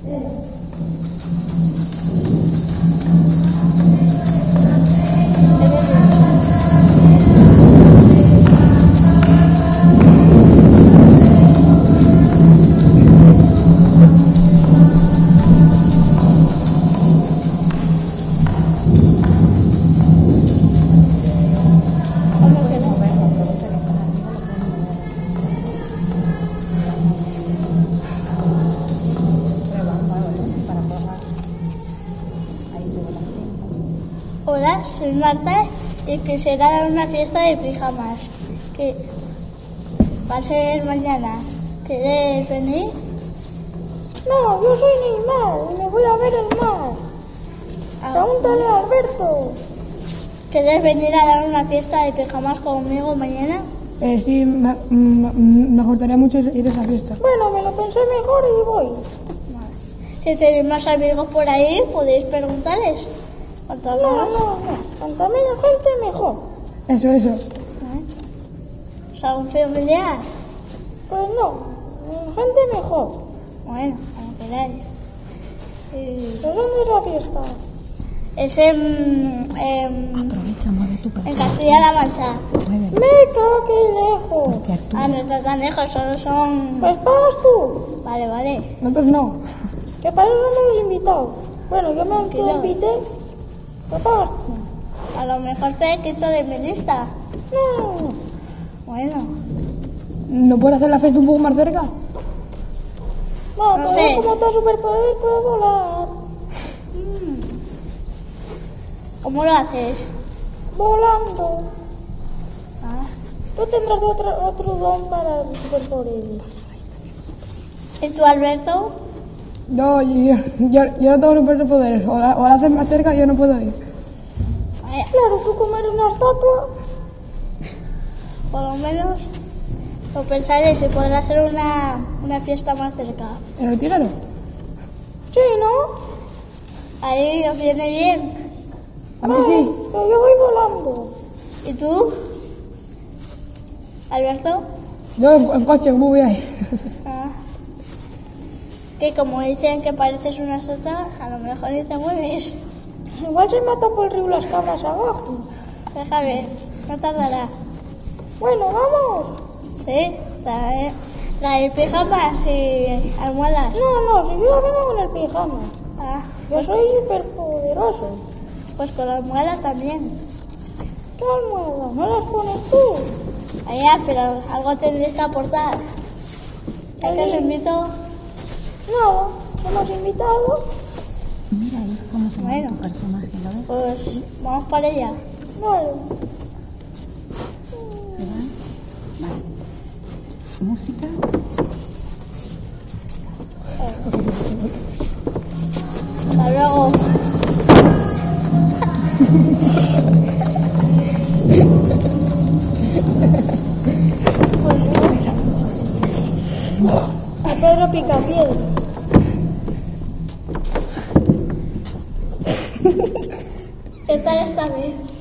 Hola, soy Marta y quisiera dar una fiesta de pijamas que va a ser mañana. ¿Quieres venir? No, yo soy Neymar y me voy a ver el mar. Pregúntale a Alberto. ¿Quieres venir a dar una fiesta de pijamas conmigo mañana? Sí, me gustaría mucho ir a esa fiesta. Bueno, me lo pensé mejor y voy. Si tenéis más amigos por ahí, podéis preguntarles. No. Cuanta menos gente, mejor. Eso. ¿Es algún familiar? Pues no, gente mejor. Bueno, como queráis. ¿Pero dónde es la fiesta? Es Aprovecha, mueve tu en Castilla-La Mancha. Mueve. Meca, qué lejos. Que actúa. No está tan lejos, solo son... Pues pagas tú. Vale. Nosotros no. Que para eso no me he invitado. Bueno, yo me invité. ¿Qué pagas tú? A lo mejor te quito de mi lista. No. Bueno, ¿No puedes hacer la fiesta un poco más cerca? No, No pero sé. como te superpoder puedo volar. ¿cómo lo haces? Volando. Ah. Tú tendrás otro don para el superpoder. ¿Y tú, Alberto? No, yo no tengo superpoderes. O la haces más cerca y yo no puedo ir. Vaya, Claro, tú como eres una estatua. por lo menos lo pensaré si podré hacer una fiesta más cerca. ¿En el tirano? Sí, ¿no? Ahí os viene bien. A mí sí. Pero yo voy volando. ¿Y tú, Alberto? Yo en coche, ¿cómo voy a ir? Ah. Que como dicen que pareces una estatua, a lo mejor ni te mueves. Igual se matan por el río las cabras abajo. Déjame, no tardará. Bueno, vamos. ¿Sí? Traer pijamas y almohadas. No, si yo vengo con el pijama. Ah, Yo soy superpoderoso. pues con la almohada también. ¿Qué almohada? ¿No las pones tú? Allá, pero algo tendréis que aportar. Ya que os invito, Nada, hemos invitado. Mira ahí cómo se mueve Bueno. tu personaje, ¿lo ves? pues vamos para ella. Vale. ¿Se va? Vale. Música. Hasta luego. A Pedro Picapiedra. ¿Qué tal esta vez?